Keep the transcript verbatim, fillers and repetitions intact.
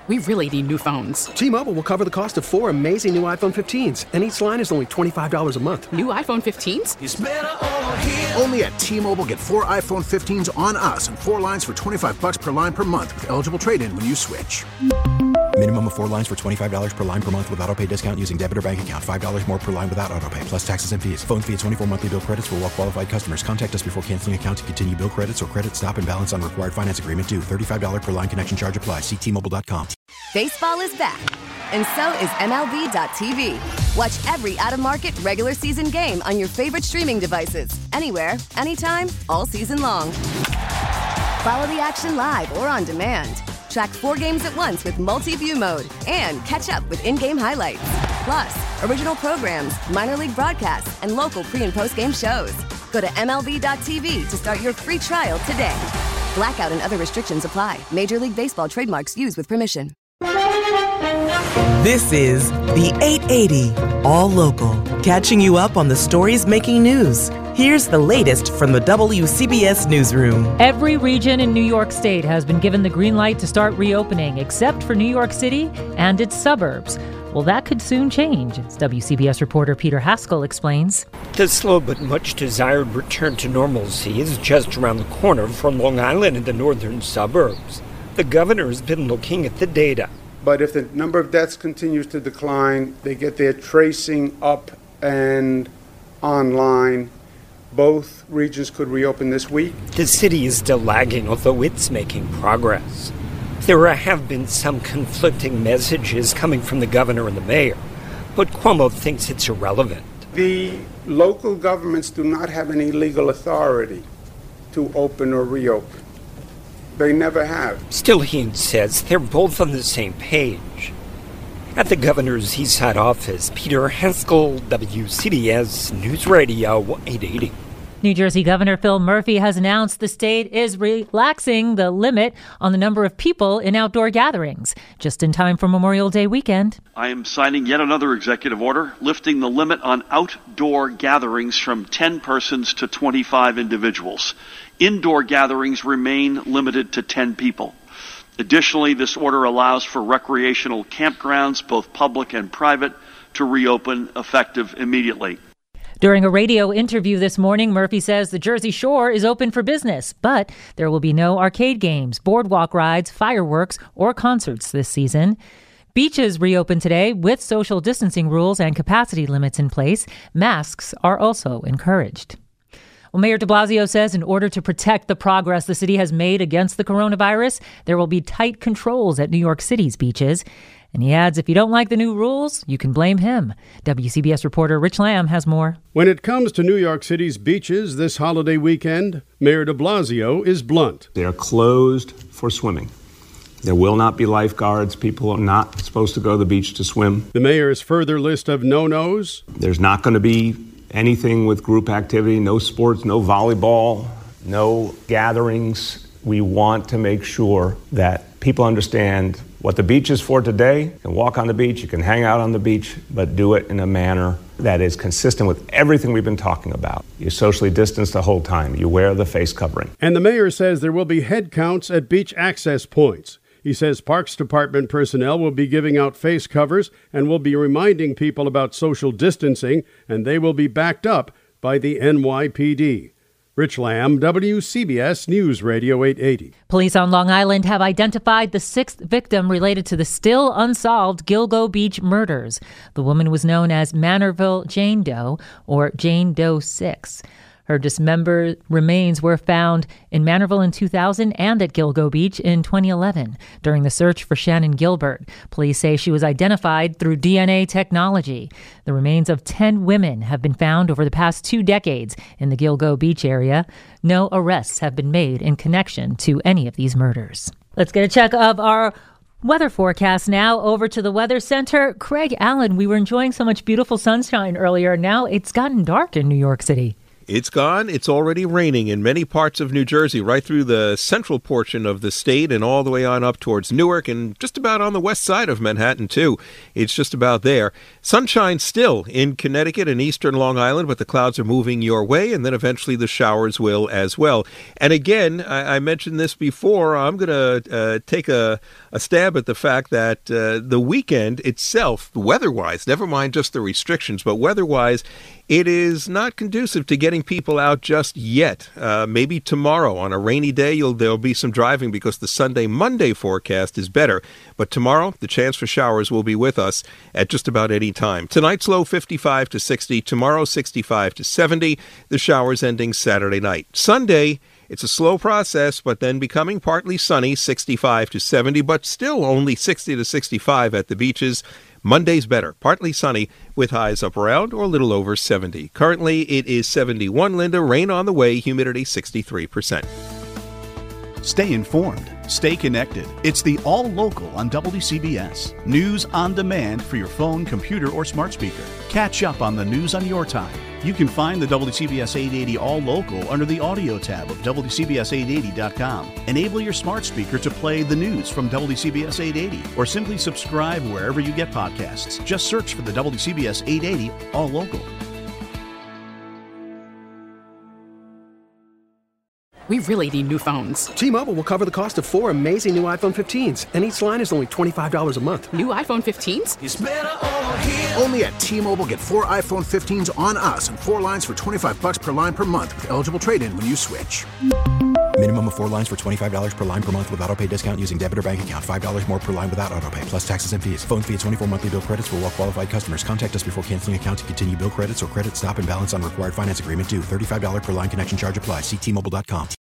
We really need new phones. T-Mobile will cover the cost of four amazing new iPhone fifteens, and each line is only twenty-five dollars a month. New iPhone fifteens? It's better over here. Only at T-Mobile, get four iPhone fifteens on us and four lines for twenty-five dollars per line per month with eligible trade-in when you switch. Minimum of four lines for twenty-five dollars per line per month with autopay discount using debit or bank account. five dollars more per line without autopay, plus taxes and fees. Phone fee at twenty-four monthly bill credits for well-qualified customers. Contact us before canceling account to continue bill credits or credit stop and balance on required finance agreement due. thirty-five dollars per line connection charge applies. See T Mobile dot com. Baseball is back, and so is M L B dot T V. Watch every out-of-market regular season game on your favorite streaming devices. Anywhere, anytime, all season long. Follow the action live or on demand. Track four games at once with multi-view mode and catch up with in-game highlights. Plus, original programs, minor league broadcasts, and local pre- and post-game shows. Go to M L B dot T V to start your free trial today. Blackout and other restrictions apply. Major League Baseball trademarks used with permission. This is the eight eighty All Local, catching you up on the stories making news. Here's the latest from the W C B S Newsroom. Every region in New York State has been given the green light to start reopening, except for New York City and its suburbs. Well, that could soon change, as W C B S reporter Peter Haskell explains. The slow but much desired return to normalcy is just around the corner for Long Island and the northern suburbs. The governor has been looking at the data. But if the number of deaths continues to decline, they get their tracing up and online, both regions could reopen this week. The city is still lagging, although it's making progress. There have been some conflicting messages coming from the governor and the mayor, but Cuomo thinks it's irrelevant. The local governments do not have any legal authority to open or reopen. They never have. Still, he says they're both on the same page. At the governor's Eastside office, Peter Haskell, W C B S News Radio eight eighty. New Jersey Governor Phil Murphy has announced the state is relaxing the limit on the number of people in outdoor gatherings, just in time for Memorial Day weekend. I am signing yet another executive order lifting the limit on outdoor gatherings from ten persons to twenty-five individuals. Indoor gatherings remain limited to ten people. Additionally, this order allows for recreational campgrounds, both public and private, to reopen effective immediately. During a radio interview this morning, Murphy says the Jersey Shore is open for business, but there will be no arcade games, boardwalk rides, fireworks, or concerts this season. Beaches reopen today with social distancing rules and capacity limits in place. Masks are also encouraged. Well, Mayor de Blasio says in order to protect the progress the city has made against the coronavirus, there will be tight controls at New York City's beaches. And he adds, if you don't like the new rules, you can blame him. W C B S reporter Rich Lamb has more. When it comes to New York City's beaches this holiday weekend, Mayor de Blasio is blunt. They are closed for swimming. There will not be lifeguards. People are not supposed to go to the beach to swim. The mayor's further list of no-nos. There's not going to be anything with group activity, no sports, no volleyball, no gatherings. We want to make sure that people understand what the beach is for today. You can walk on the beach, you can hang out on the beach, but do it in a manner that is consistent with everything we've been talking about. You socially distance the whole time. You wear the face covering. And the mayor says there will be head counts at beach access points. He says Parks Department personnel will be giving out face covers and will be reminding people about social distancing, and they will be backed up by the N Y P D. Rich Lamb, W C B S News Radio eight eighty. Police on Long Island have identified the sixth victim related to the still unsolved Gilgo Beach murders. The woman was known as Manorville Jane Doe, or Jane Doe six. Her dismembered remains were found in Manorville in two thousand and at Gilgo Beach in twenty eleven during the search for Shannon Gilbert. Police say she was identified through D N A technology. The remains of ten women have been found over the past two decades in the Gilgo Beach area. No arrests have been made in connection to any of these murders. Let's get a check of our weather forecast now. Over to the Weather Center. Craig Allen, we were enjoying so much beautiful sunshine earlier. Now it's gotten dark in New York City. It's gone. It's already raining in many parts of New Jersey, right through the central portion of the state and all the way on up towards Newark and just about on the west side of Manhattan, too. It's just about there. Sunshine still in Connecticut and eastern Long Island, but the clouds are moving your way, and then eventually the showers will as well. And again, I, I mentioned this before, I'm going to uh, take a, a stab at the fact that uh, the weekend itself, weather-wise, never mind just the restrictions, but weather-wise, it is not conducive to getting people out just yet. Uh, maybe tomorrow on a rainy day, you'll, there'll be some driving because the Sunday-Monday forecast is better. But tomorrow, the chance for showers will be with us at just about any time. Tonight's low fifty-five to sixty, tomorrow sixty-five to seventy, the showers ending Saturday night. Sunday, it's a slow process, but then becoming partly sunny, sixty-five to seventy, but still only sixty to sixty-five at the beaches. Monday's better, partly sunny with highs up around or a little over seventy. Currently, it is seventy-one, Linda. Rain on the way, humidity sixty-three percent. Stay informed. Stay connected. It's the All Local on W C B S. News on demand for your phone, computer, or smart speaker. Catch up on the news on your time. You can find the W C B S eight eighty All Local under the audio tab of W C B S eight eighty dot com. Enable your smart speaker to play the news from W C B S eight eighty or simply subscribe wherever you get podcasts. Just search for the W C B S eight eighty All Local. We really need new phones. T-Mobile will cover the cost of four amazing new iPhone fifteens, and each line is only twenty-five dollars a month. New iPhone fifteens? It's better over here. Only at T-Mobile, get four iPhone fifteens on us and four lines for twenty-five bucks per line per month with eligible trade-in when you switch. Minimum of four lines for twenty-five dollars per line per month with autopay discount using debit or bank account. five dollars more per line without autopay, plus taxes and fees. Phone fee at twenty-four monthly bill credits for well-qualified customers. Contact us before canceling account to continue bill credits or credit stop and balance on required finance agreement due. thirty-five dollars per line connection charge applies. See T Mobile dot com.